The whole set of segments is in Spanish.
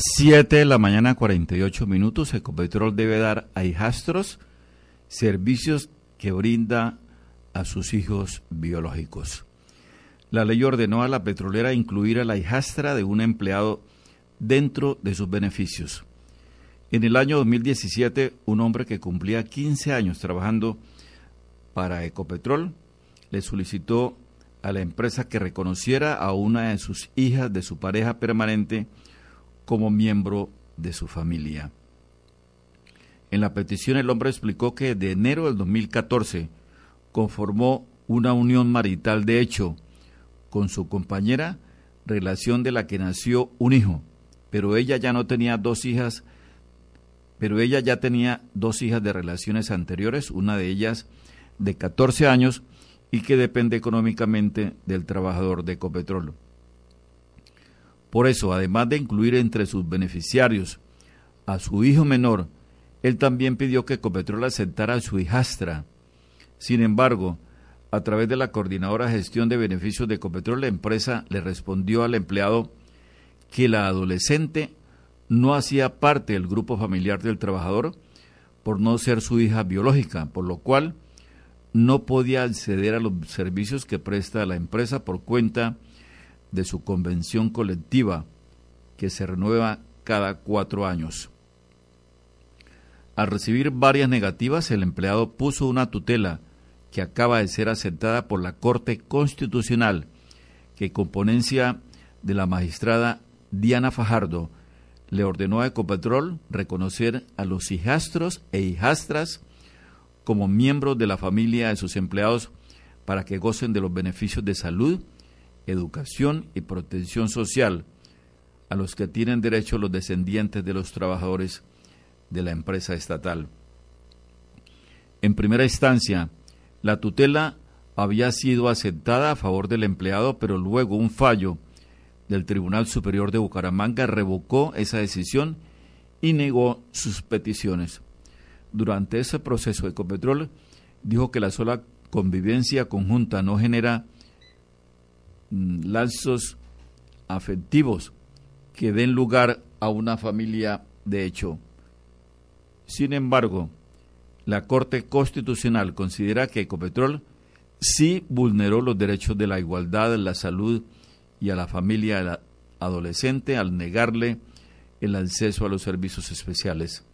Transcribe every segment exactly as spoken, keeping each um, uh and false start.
siete de la mañana, cuarenta y ocho minutos. Ecopetrol debe dar a hijastros servicios que brinda a sus hijos biológicos. La ley ordenó a la petrolera incluir a la hijastra de un empleado dentro de sus beneficios. En el año dos mil diecisiete, un hombre que cumplía quince años trabajando para Ecopetrol le solicitó a la empresa que reconociera a una de sus hijas de su pareja permanente como miembro de su familia. En la petición el hombre explicó que de enero del dos mil catorce conformó una unión marital de hecho con su compañera, relación de la que nació un hijo, pero ella ya no tenía dos hijas, pero ella ya tenía dos hijas de relaciones anteriores, una de ellas de catorce años y que depende económicamente del trabajador de Ecopetrol. Por eso, además de incluir entre sus beneficiarios a su hijo menor, él también pidió que Ecopetrol aceptara a su hijastra. Sin embargo, a través de la Coordinadora de Gestión de Beneficios de Ecopetrol, la empresa le respondió al empleado que la adolescente no hacía parte del grupo familiar del trabajador por no ser su hija biológica, por lo cual no podía acceder a los servicios que presta la empresa por cuenta de su convención colectiva, que se renueva cada cuatro años. Al recibir varias negativas, el empleado puso una tutela que acaba de ser aceptada por la Corte Constitucional, que con ponencia de la magistrada Diana Fajardo le ordenó a Ecopetrol reconocer a los hijastros e hijastras como miembros de la familia de sus empleados para que gocen de los beneficios de salud, educación y protección social a los que tienen derecho los descendientes de los trabajadores de la empresa estatal. En primera instancia, la tutela había sido aceptada a favor del empleado, pero luego un fallo del Tribunal Superior de Bucaramanga revocó esa decisión y negó sus peticiones. Durante ese proceso, Ecopetrol dijo que la sola convivencia conjunta no genera mm, lazos afectivos que den lugar a una familia de hecho. Sin embargo, la Corte Constitucional considera que Ecopetrol sí vulneró los derechos de la igualdad, la salud y a la familia adolescente al negarle el acceso a los servicios especiales.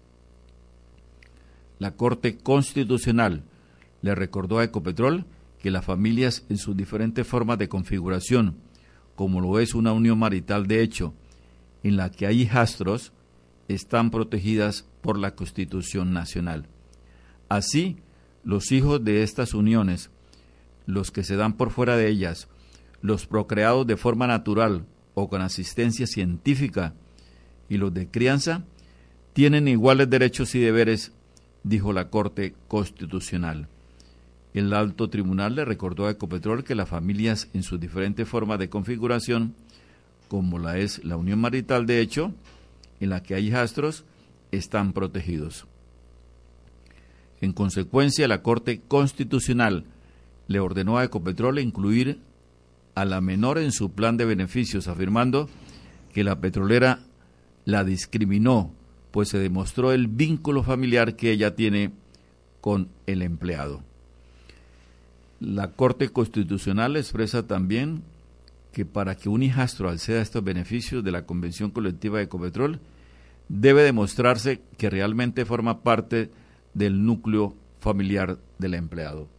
La Corte Constitucional le recordó a Ecopetrol que las familias en sus diferentes formas de configuración, como lo es una unión marital de hecho, en la que hay hijastros, están protegidas por la Constitución Nacional. Así, los hijos de estas uniones, los que se dan por fuera de ellas, los procreados de forma natural o con asistencia científica y los de crianza, tienen iguales derechos y deberes, dijo la Corte Constitucional. El alto tribunal le recordó a Ecopetrol que las familias en sus diferentes formas de configuración, como la es la unión marital de hecho, en la que hay hijastros, están protegidos. En consecuencia, la Corte Constitucional le ordenó a Ecopetrol incluir a la menor en su plan de beneficios, afirmando que la petrolera la discriminó, pues se demostró el vínculo familiar que ella tiene con el empleado. La Corte Constitucional expresa también que para que un hijastro acceda a estos beneficios de la Convención Colectiva de Ecopetrol, debe demostrarse que realmente forma parte del núcleo familiar del empleado.